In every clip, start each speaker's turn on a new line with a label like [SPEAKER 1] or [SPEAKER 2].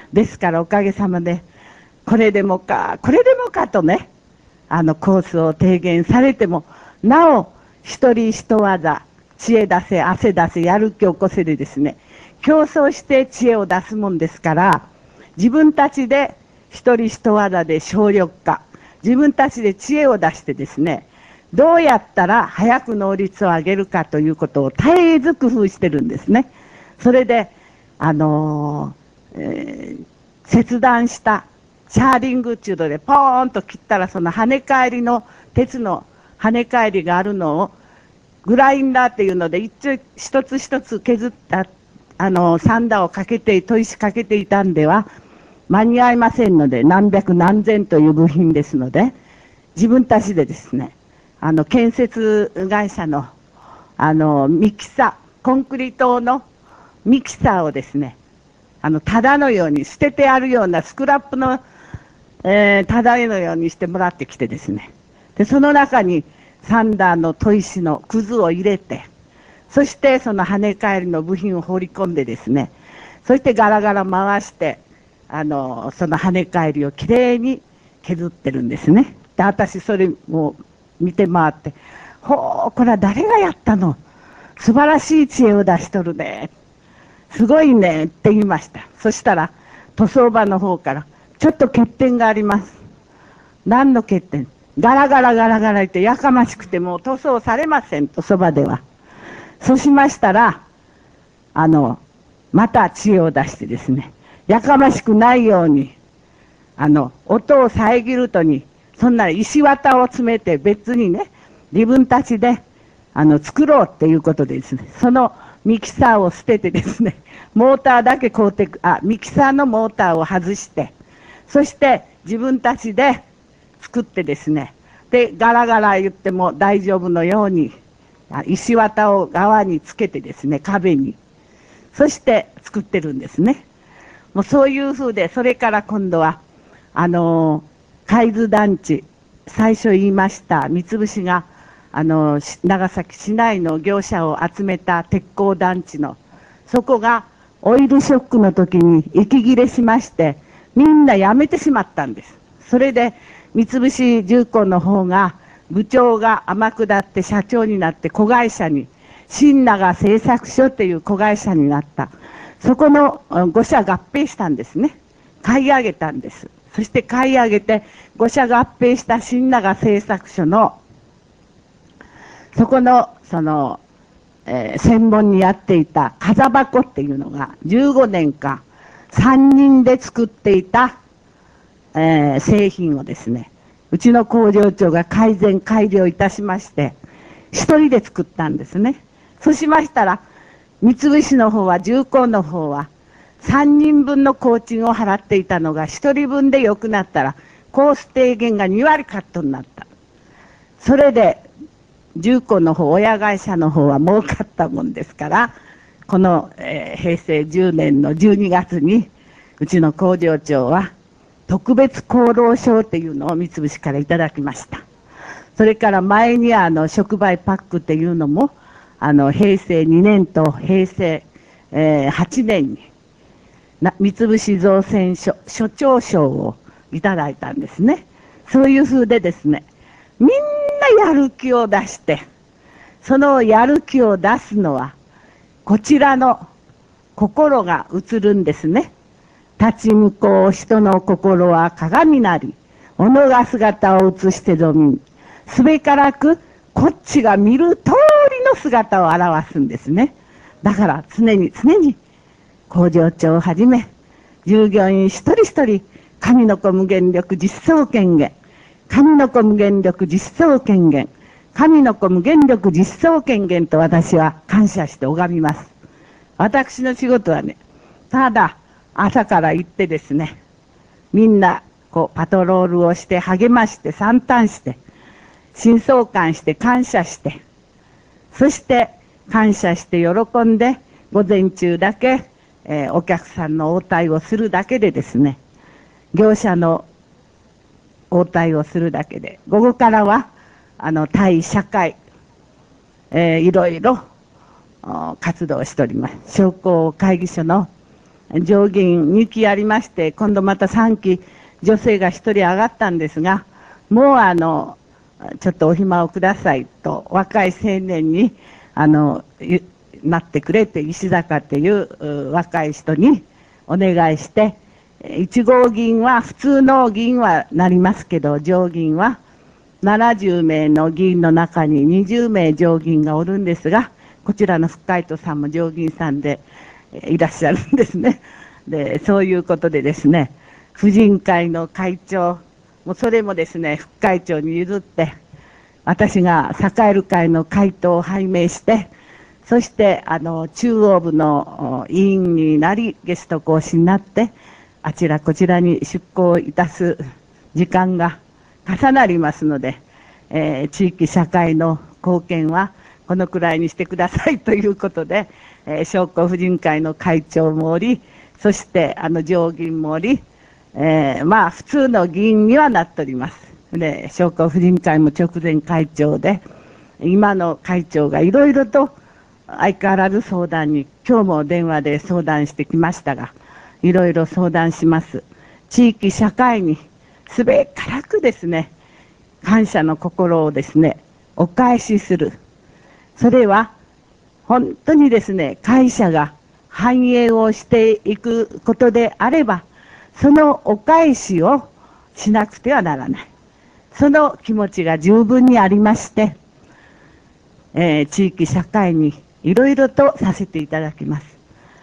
[SPEAKER 1] ですからおかげさまで、これでもかとね、コースを提言されても、なお、一人一技、知恵出せ、汗出せ、やる気起こせでですね、競争して知恵を出すもんですから、自分たちで一人一技で省力化、自分たちで知恵を出してですね、どうやったら早く能率を上げるかということを絶えず工夫してるんですね。それで、切断したシャーリングっていうのでポーンと切ったら、その跳ね返りの鉄の跳ね返りがあるのをグラインダーっていうので一つ一つ削ったサンダーをかけて砥石かけていたんでは間に合いませんので、何百何千という部品ですので、自分たちでですね、建設会社のミキサー、コンクリートのミキサーをですね、ただのように捨ててあるようなスクラップの、ただのようにしてもらってきてですね、でその中にサンダーの砥石のくずを入れて、そしてその跳ね返りの部品を放り込んでですね、そしてガラガラ回してその跳ね返りをきれいに削ってるんですね。で私それも見て回って、ほう、これは誰がやったの、素晴らしい知恵を出しとるね、すごいねって言いました。そしたら塗装場の方から、ちょっと欠点があります。何の欠点？ガラガラガラガラ言ってやかましくてもう塗装されませんと、そばでは。そうしましたら、また知恵を出してですね、やかましくないように、音を遮るとに、そんな石綿を詰めて別にね、自分たちで、作ろうっていうことでですね、そのミキサーを捨ててですね、モーターだけ買うて、ミキサーのモーターを外して、そして自分たちで作ってですね、で、ガラガラ言っても大丈夫のように、石綿を側につけてですね、壁に。そして作ってるんですね。もうそういう風で、それから今度は、海津団地、最初言いました、三菱が、長崎市内の業者を集めた鉄鋼団地の、そこがオイルショックの時に息切れしまして、みんな辞めてしまったんです。それで、三菱重工の方が、部長が天下って社長になって子会社に、新長製作所っていう子会社になった。そこの5社合併したんですね。買い上げたんです。そして買い上げて5社合併した新長製作所の、そこの、専門にやっていた風箱っていうのが15年間3人で作っていた、製品をですね、うちの工場長が改良いたしまして、一人で作ったんですね。そうしましたら、三菱の方は、重工の方は、3人分の工賃を払っていたのが、1人分で良くなったら、コース低減が2割カットになった。それで、重工の方、親会社の方は儲かったもんですから、この、平成10年の12月に、うちの工場長は、特別功労賞っていうのを三菱からいただきました。それから前に触媒パックっていうのも、平成2年と平成、8年に、三菱造船所所長賞をいただいたんですね。そういう風でですね、みんなやる気を出して、そのやる気を出すのは、こちらの心が映るんですね。立ち向こう人の心は鏡なり、己が姿を映してぞみん。すべからく、こっちが見る通りの姿を表すんですね。だから常に工場長をはじめ、従業員一人一人、神の子無限力実装権限、神の子無限力実装権限、神の子無限力実装権限と私は感謝して拝みます。私の仕事はね、ただ朝から行ってですね、みんなパトロールをして励まして賛嘆して、心相関して感謝して、そして感謝して喜んで午前中だけ、お客さんの応対をするだけでですね、業者の応対をするだけで、午後からは対社会、いろいろ活動しております。商工会議所の上銀2期ありまして、今度また3期女性が1人上がったんですが、もうちょっとお暇をくださいと、若い青年になってくれって、石坂っていう若い人にお願いして、1号銀は普通の銀はなりますけど、上銀は70名の議員の中に20名上銀がおるんですが、こちらの福海人さんも上銀さんでいらっしゃるんですね。で、そういうことでですね、婦人会の会長、もうそれもですね、副会長に譲って、私が栄える会の会頭を拝命して、そして中央部の委員になり、ゲスト講師になって、あちらこちらに出向いたす時間が重なりますので、地域社会の貢献はこのくらいにしてくださいということで、商工婦人会の会長もおり、そして上銀もおり、まあ普通の議員にはなっております。で、商工婦人会も直前会長で、今の会長がいろいろと相変わらず相談に、今日も電話で相談してきましたが、いろいろ相談します。地域社会にすべからくですね、感謝の心をですね、お返しする。それは本当にですね、会社が繁栄をしていくことであれば、そのお返しをしなくてはならない。その気持ちが十分にありまして、地域社会にいろいろとさせていただきます。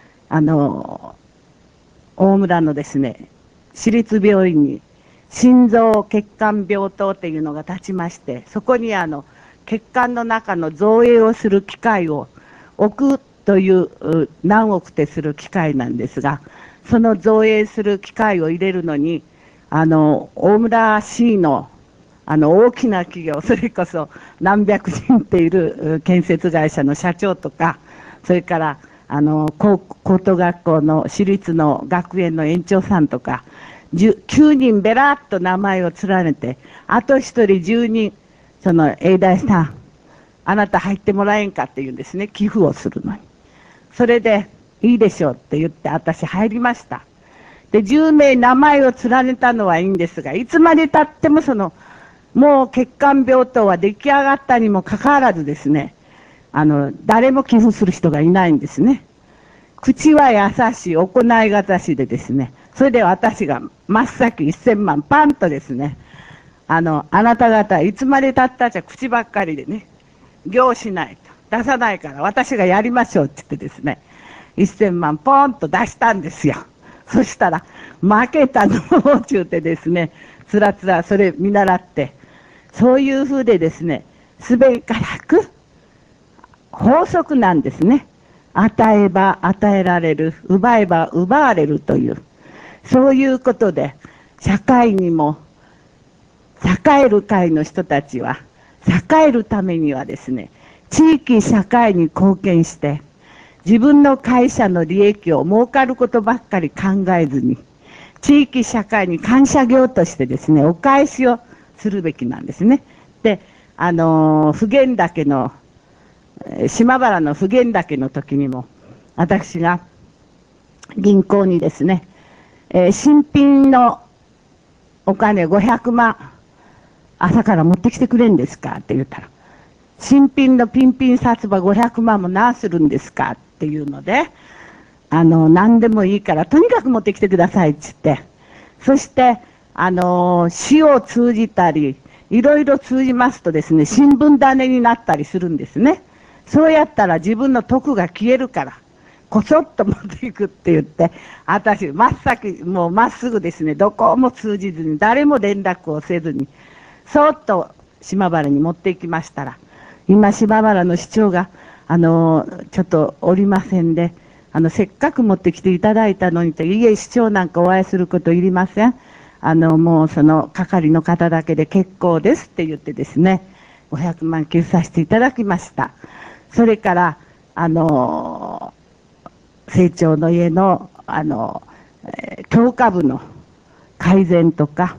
[SPEAKER 1] 大村のですね、私立病院に心臓血管病棟っていうのが立ちまして、そこに血管の中の造影をする機械を置くという何億ってする機械なんですが、その造影する機械を入れるのに、大村市の大きな企業、それこそ何百人っている建設会社の社長とか、それから高等学校の私立の学園の園長さんとか、9人べらっと名前を連ねて、あと1人10人、その永大さん、あなた入ってもらえんかって言うんですね、寄付をするのに。それで、いいでしょうって言って私入りました。で、10名名前を連ねたのはいいんですが、いつまで経ってももう血管病棟は出来上がったにもかかわらずですね、誰も寄付する人がいないんですね。口は優しい、行いがたしでですね、それで私が真っ先1000万パンとですね、あなた方いつまで経ったじゃ口ばっかりでね、行しないと、出さないから私がやりましょうって言ってですね、1000万ポンと出したんですよ。そしたら、負けたのをちゅうてですね、つらつらそれ見習って、そういう風でですね、すべからく法則なんですね。与えば与えられる、奪えば奪われるという、そういうことで、社会にも、栄える会の人たちは、栄えるためにはですね、地域社会に貢献して、自分の会社の利益を儲かることばっかり考えずに、地域社会に感謝業としてですね、お返しをするべきなんですね。で、普賢岳の、島原の普賢岳の時にも、私が銀行にですね、新品のお金500万、朝から持ってきてくれんですかって言ったら、新品のピンピン札場500万も何するんですかっていうので、何でもいいからとにかく持ってきてくださいって言って、そして市を通じたりいろいろ通じますとですね、新聞種になったりするんですね。そうやったら自分の徳が消えるからこそっと持っていくって言って、私真っ先もうまっすぐですね、どこも通じずに誰も連絡をせずにそっと島原に持っていきましたら、今島原の市長がちょっとおりませんで、せっかく持ってきていただいたのにと、いえ市長なんかお会いすることいりません、もうその係の方だけで結構ですって言ってですね、500万寄付させていただきました。それから成長の家の強化部の改善とか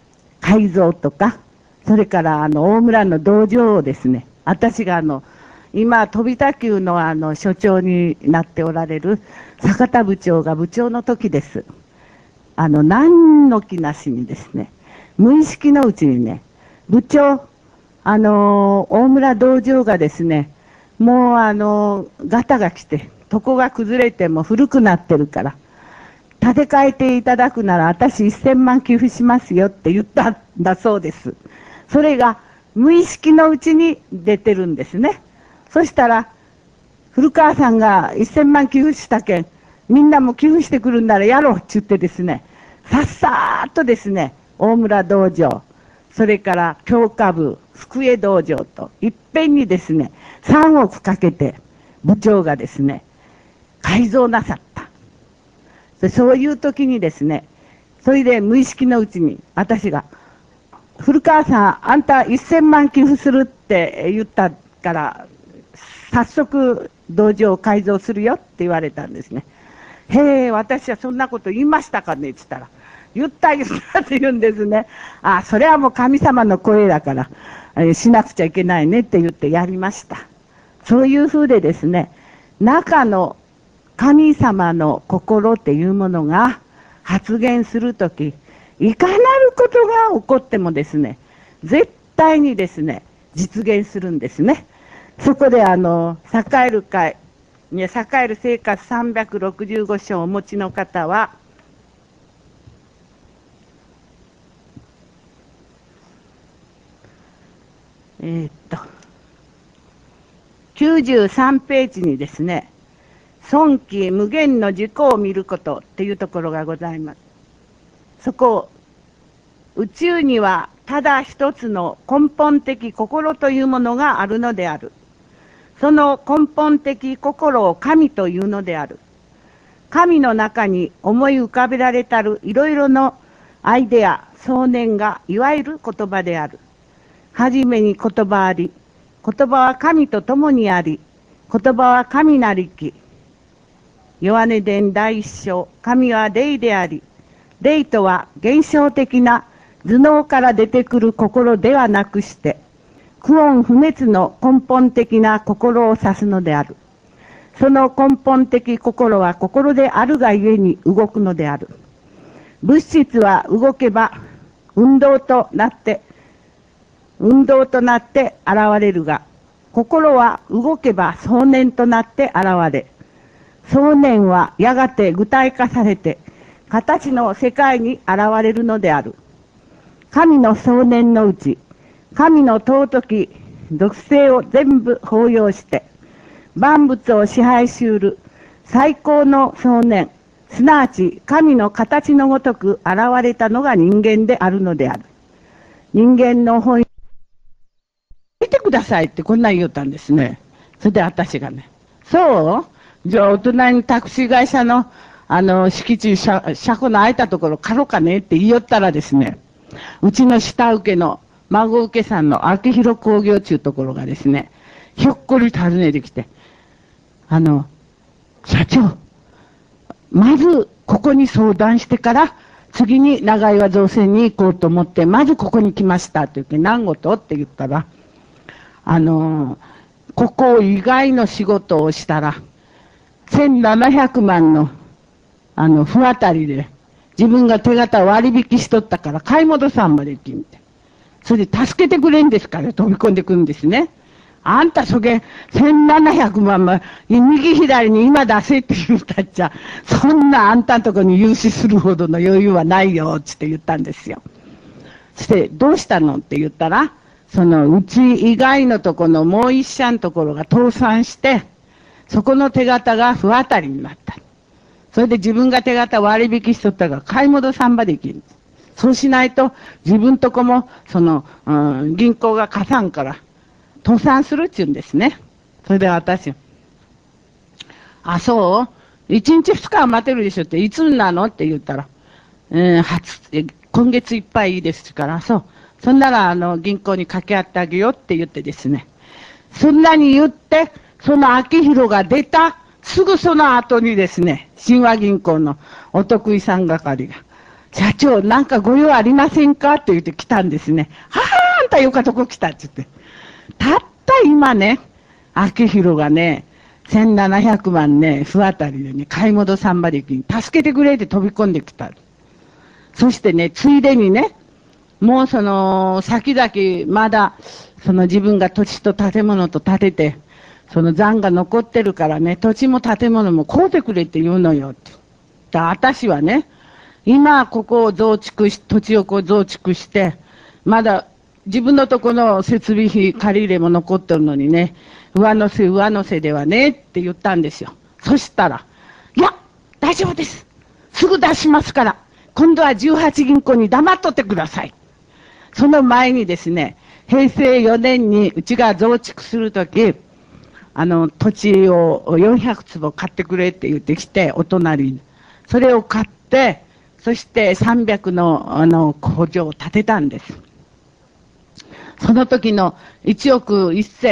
[SPEAKER 1] 改造とか、それから大村の道場をですね、私が今、飛び田急の所長になっておられる坂田部長が部長の時です。何の気なしにですね、無意識のうちにね、部長、大村道場がですね、もうガタが来て、床が崩れても古くなってるから、建て替えていただくなら私1000万寄付しますよって言ったんだそうです。それが無意識のうちに出てるんですね。そしたら、古川さんが1000万寄付したけん、みんなも寄付してくるんならやろうって言ってですね、さっさーっとですね、大村道場、それから教科部、福江道場と、いっぺんにですね、3億かけて、部長がですね、改造なさった。そういう時にですね、それで無意識のうちに、私が、古川さん、あんた1000万寄付するって言ったから、早速道場を改造するよって言われたんですね。へえ、私はそんなこと言いましたかねって言ったら、言ったって言うんですね。あ、それはもう神様の声だから、しなくちゃいけないねって言ってやりました。そういうふうでですね、中の神様の心っていうものが発現するとき、いかなることが起こってもですね、絶対にですね、実現するんですね。そこで栄える会、栄える生活365章をお持ちの方は、93ページにですね、尊貴無限の自己を見ることっていうところがございます。そこ、宇宙にはただ一つの根本的心というものがあるのである。その根本的心を神というのである。神の中に思い浮かべられたるいろいろのアイデア、想念がいわゆる言葉である。はじめに言葉あり、言葉は神と共にあり、言葉は神なりき。ヨハネ伝第一章、神は霊であり、霊とは現象的な頭脳から出てくる心ではなくして、不穏不滅の根本的な心を指すのである。その根本的心は心であるがゆえに動くのである。物質は動けば運動となって現れるが、心は動けば想念となって現れ、想念はやがて具体化されて、形の世界に現れるのである。神の想念のうち、神の尊き属性を全部包容して、万物を支配しうる最高の想念、すなわち神の形のごとく現れたのが人間であるのである。人間の本見てくださいってこんなん言ったんですね。それで私がね、そうじゃあお隣にタクシー会社の敷地車庫の空いたところ借ろうかねって言いよったらですね、うちの下請けの孫請けさんの秋広工業中ところがですね、ひょっこり訪ねてきて、社長、まずここに相談してから次に長岩造船に行こうと思ってまずここに来ましたって言って、何事って言ったら、ここ以外の仕事をしたら1700万の不当たりで自分が手形割引しとったから買い戻さんまでって言って、それで助けてくれんですから飛び込んでくるんですね。あんたそげ1700万も右左に今出せって言ったっちゃ、そんなあんたんとこに融資するほどの余裕はないよって言ったんですよ。そしてどうしたのって言ったら、そのうち以外のとこのもう一社のところが倒産して、そこの手形が不当たりになった。それで自分が手形割引しとったから買い戻さんばできる。そうしないと自分とこも銀行が貸さんから倒産するって言うんですね。それで私、あ、そう一日二日は待てるでしょって、いつなのって言ったら、今月いっぱいいいですから、そんなら銀行に掛け合ってあげようって言ってですね、そんなに言って、その秋広が出た、すぐその後にですね、新和銀行のお得意さん係が、社長、なんかご用ありませんかって言って来たんですね。ははー、あんたよかとこ来たって言って。たった今ね、 明宏がね、1700万ね、不当たりでね、買い戻さんばりきに、助けてくれって飛び込んできた。そしてね、ついでにね、もうその、先々、まだ、その自分が土地と建物と建てて、その残が残ってるからね、土地も建物も買うてくれって言うのよって。で、私はね、今ここを増築し、土地をこう増築して、まだ自分のとこの設備費借り入れも残ってるのにね、上乗せではねって言ったんですよ。そしたら、いや、大丈夫です。すぐ出しますから、今度は18銀行に黙っとってください。その前にですね、平成4年にうちが増築するとき、土地を400坪買ってくれって言ってきて、お隣に。それを買って、そして300の工場を建てたんです。その時の1億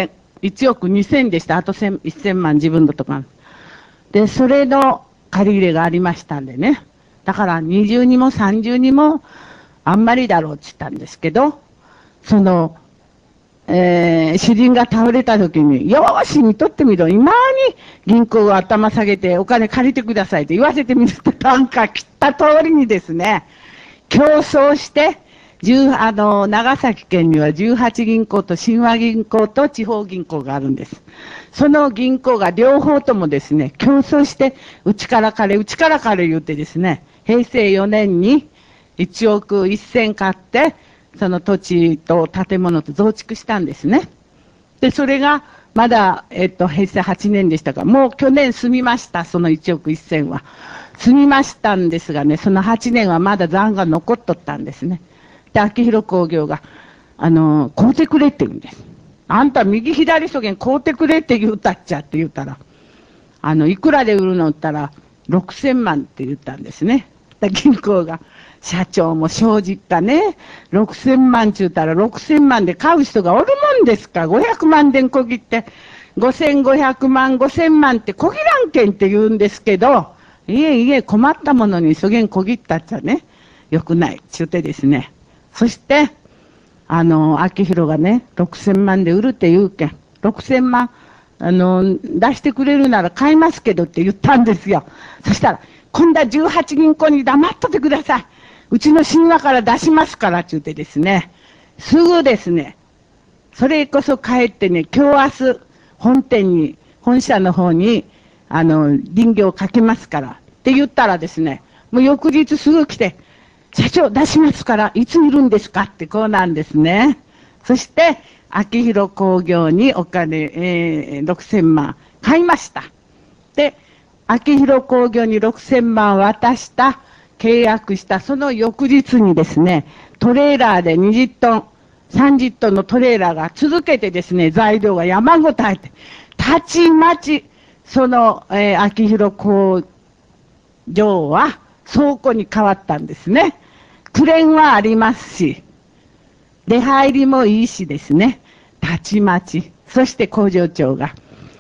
[SPEAKER 1] 2000でした。あと1000万自分のとか。で、それの借り入れがありましたんでね。だから20にも30にもあんまりだろうって言ったんですけど、その、主人が倒れた時に、よーし見とってみろ。今に銀行が頭下げてお金借りてくださいって言わせてみるって、なんか切った通りにですね、競争して、長崎県には18銀行と新和銀行と地方銀行があるんです。その銀行が両方ともですね、競争して、うちから借り言ってですね、平成4年に1億1000買って、その土地と建物と増築したんですね。で、それが、まだ、平成8年でしたから、もう去年済みました、その1億1000は。済みましたんですがね、その8年はまだ残が残っとったんですね。で、明宏工業が、買うてくれって言うんです。あんた右左そげん買うてくれって言うたっちゃって言ったら、いくらで売るのったら、6000万って言ったんですね。銀行が。社長も正直かね、6000万ちゅうたら6000万で買う人がおるもんですか。500万でこぎって、5500万、5000万ってこぎらんけんって言うんですけど、いえ困ったものにそげんこぎったっちゃね、よくない、ちゅうてですね。そして、明宏がね、6000万で売るって言うけん、6000万、出してくれるなら買いますけどって言ったんですよ。そしたら、今度は18銀行に黙っとってください。うちの神話から出しますからって言ってですね、すぐですね、それこそ帰ってね、今日明日、本社の方に、林業をかけますからって言ったらですね、もう翌日すぐ来て、社長出しますから、いついるんですかってこうなんですね。そして、明宏工業にお金、6000万買いました。で、明宏工業に6000万渡した、契約したその翌日にですね、トレーラーで20トン、30トンのトレーラーが続けてですね、材料が山ごたえて、たちまち、その、明宏工場は倉庫に変わったんですね。クレーンはありますし、出入りもいいしですね、たちまち、そして工場長が、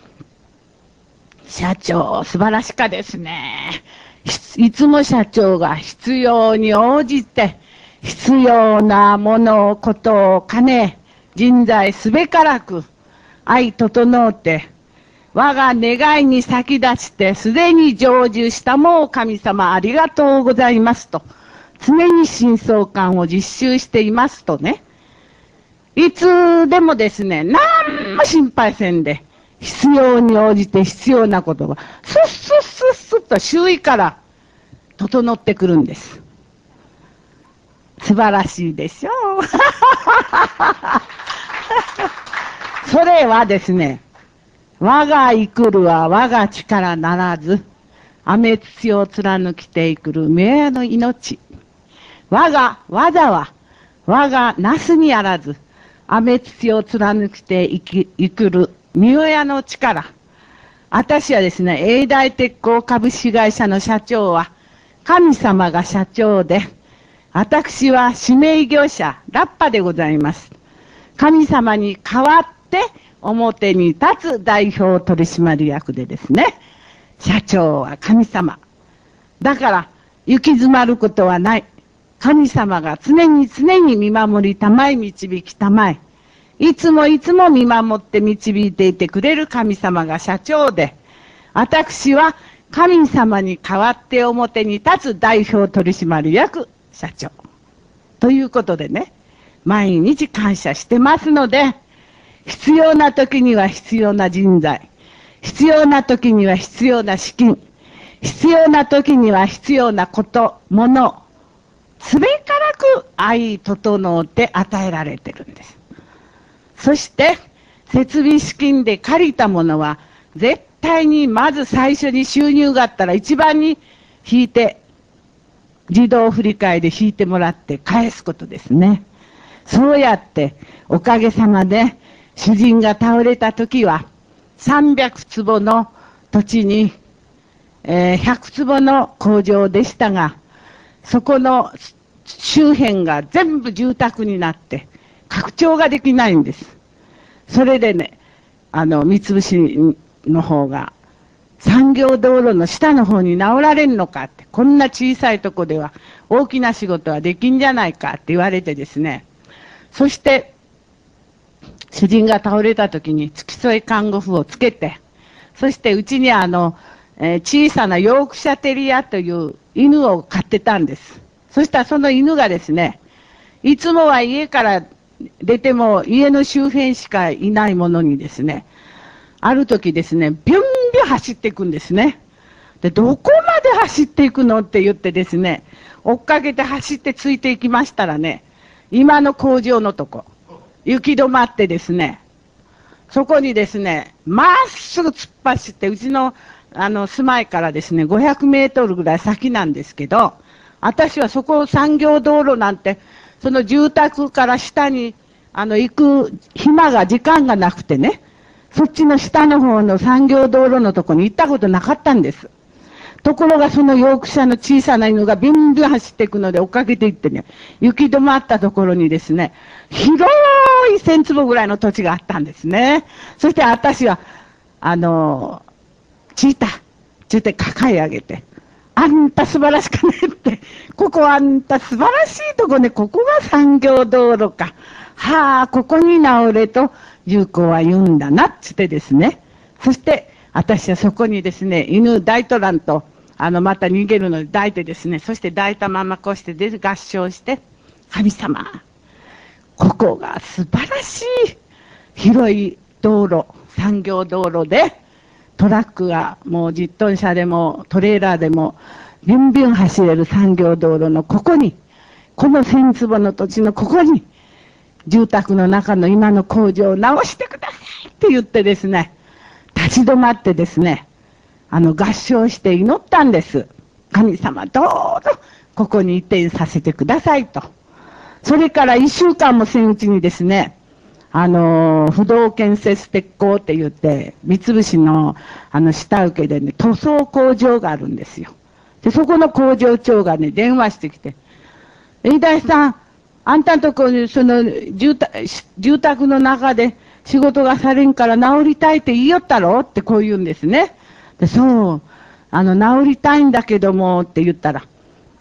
[SPEAKER 1] 社長、素晴らしかですね。いつも社長が必要に応じて、必要なもの、ことを金、人材すべからく、愛整うて、我が願いに先立ちて、すでに成就したもう神様ありがとうございますと、常に真相感を実習していますとね、いつでもですね、何も心配せんで、必要に応じて必要なことが、スッスッスッスッと周囲から整ってくるんです。素晴らしいでしょう。それはですね、我が生くるは我が力ならず、雨土を貫きていくる名の命。我が技は我がなすにあらず、雨土を貫きていくる三親の力。私はですね、永大鉄工株式会社の社長は、神様が社長で、私は指名業者、ラッパでございます。神様に代わって表に立つ代表取締役でですね、社長は神様。だから、行き詰まることはない。神様が常に見守りたまえ、導きたまえ。 いつもいつも見守って導いていてくれる神様が社長で、私は神様に代わって表に立つ代表取締役社長。ということでね、毎日感謝してますので、必要な時には必要な人材、必要な時には必要な資金、必要な時には必要なこと、もの、すべからく相整って与えられてるんです。そして、設備資金で借りたものは、絶対にまず最初に収入があったら一番に引いて、自動振り替えで引いてもらって返すことですね。そうやって、おかげさまで、主人が倒れた時は、300坪の土地に、100坪の工場でしたが、そこの周辺が全部住宅になって、拡張ができないんです。それでね、三菱の方が、産業道路の下の方に直られんのかって、こんな小さいとこでは大きな仕事はできんじゃないかって言われてですね、そして、主人が倒れた時に付き添い看護婦をつけて、そしてうちに小さなヨークシャテリアという犬を飼ってたんです。そしたらその犬がですね、いつもは家から出ても家の周辺しかいないものにですね、ある時ですね、ビュンビュン走っていくんですね。で、どこまで走っていくのって言ってですね、追っかけて走ってついていきましたらね、今の工場のとこ、行き止まってですね、そこにですね、まっすぐ突っ走って、うちの住まいからですね、500メートルぐらい先なんですけど、私はそこ産業道路なんて、その住宅から下に行く時間がなくてね、そっちの下の方の産業道路のとこに行ったことなかったんです。ところがそのヨークシャの小さな犬がビュンビュン走っていくので追っかけていってね、行き止まったところにですね、広い1000坪ぐらいの土地があったんですね。そして私は、チーター、ちゅうて抱え上げて、あんた素晴らしかねって、ここあんた素晴らしいとこね、ここが産業道路か。はあ、ここに直れと、優子は言うんだな、つってですね。そして、私はそこにですね、犬抱いとらんと、また逃げるので抱いてですね、そして抱いたままこうして合唱して、神様、ここが素晴らしい広い道路、産業道路で、トラックがもう10トン車でもトレーラーでもビュンビュン走れる産業道路のここに、この1000坪の土地のここに、住宅の中の今の工場を直してくださいって言ってですね、立ち止まってですね、合唱して祈ったんです。神様どうぞここに移転させてくださいと。それから1週間もせんうちにですね、不動建設鉄工って言って、三菱の下請けでね、塗装工場があるんですよ。で、そこの工場長がね、電話してきて、飯田さん、あんたんとこにその住宅の中で仕事がされんから治りたいって言いよったろってこう言うんですね。で、そう、治りたいんだけどもって言ったら、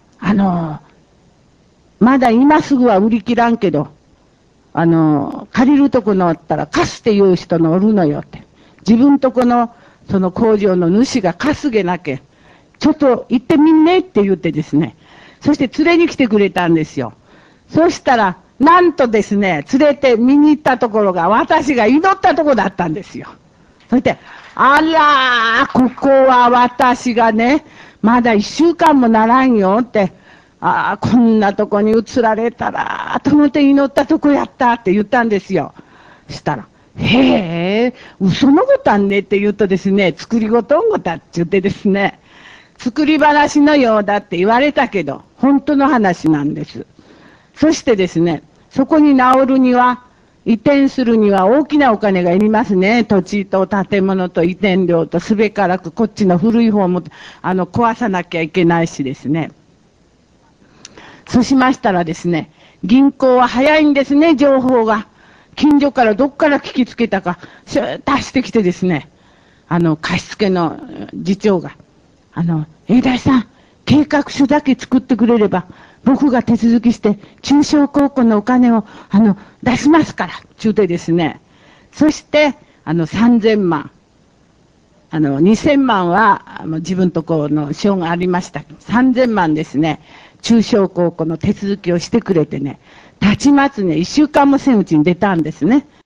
[SPEAKER 1] まだ今すぐは売り切らんけど、借りるとこのあったら貸すっていう人のおるのよって。自分とこの、その工場の主が貸すげなきゃ、ちょっと行ってみんねって言ってですね。そして連れに来てくれたんですよ。そしたら、なんとですね、連れて見に行ったところが私が祈ったところだったんですよ。そして、あらー、ここは私がね、まだ1週間もならんよって、ああ、こんなとこに移られたら、と思って祈ったとこやったって言ったんですよ。したら、へえ、嘘のことあんねって言うとですね、作りごとんごたって言ってですね、作り話のようだって言われたけど、本当の話なんです。そしてですね、そこに治るには、移転するには大きなお金がいりますね。土地と建物と移転料とすべからくこっちの古い方も壊さなきゃいけないしですね。そうしましたらですね、銀行は早いんですね、情報が。近所からどっから聞きつけたか、シューッと走ってきてですね、貸付の次長が、飯田さん、計画書だけ作ってくれれば、 僕が手続きして、中小高校のお金を、出しますから、ちゅうてですね。そして、3000万。2000万は、自分とこの証がありました。3000万ですね、中小高校の手続きをしてくれてね、たちまつね、1週間もせんうちに出たんですね。